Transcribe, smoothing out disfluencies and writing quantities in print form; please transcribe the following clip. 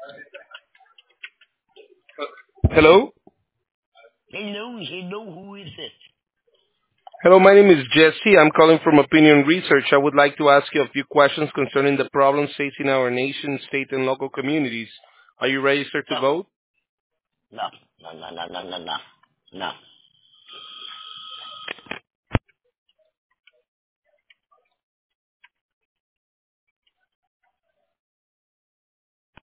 Hello? Hello, hello, who is it? Hello, my name is Jesse. I'm calling from Opinion Research. I would like to ask you a few questions concerning the problems facing our nation, state, and local communities. Are you ready, sir, to No, vote? no, no, no, no, no, no, no, no.